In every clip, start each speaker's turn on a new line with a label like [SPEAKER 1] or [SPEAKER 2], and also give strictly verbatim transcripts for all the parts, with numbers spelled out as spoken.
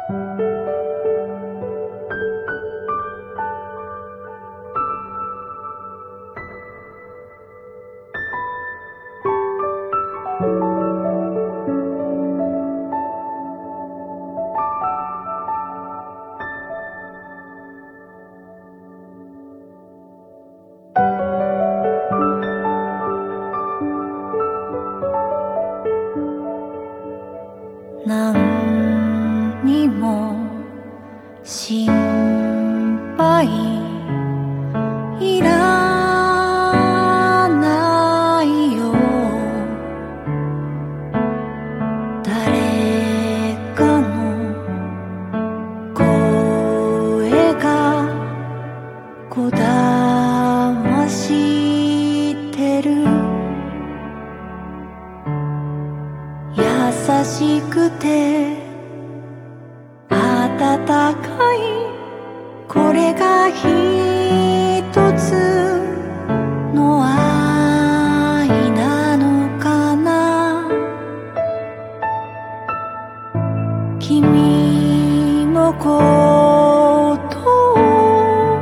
[SPEAKER 1] 何にも心配いらないよ。誰かの声がこだましてる。優しくて温かいこれが一つの愛なのかな。君のことを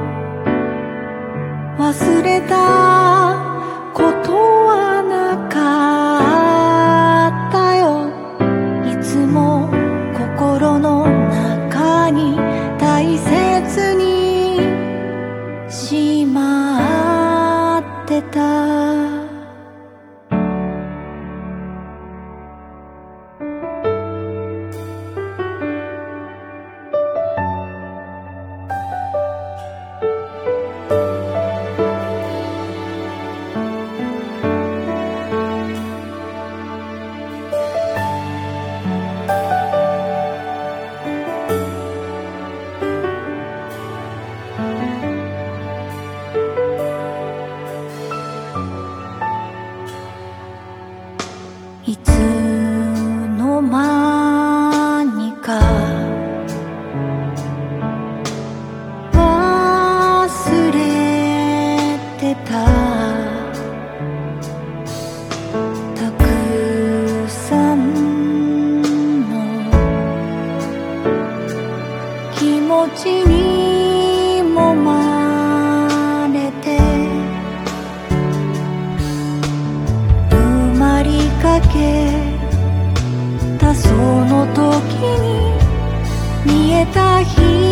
[SPEAKER 1] 忘れたことはなかったよ。いつも心の中に大切にしまってた。いつの間にか忘れてた。たくさんの気持ちにもまれてかけたその時に見えた日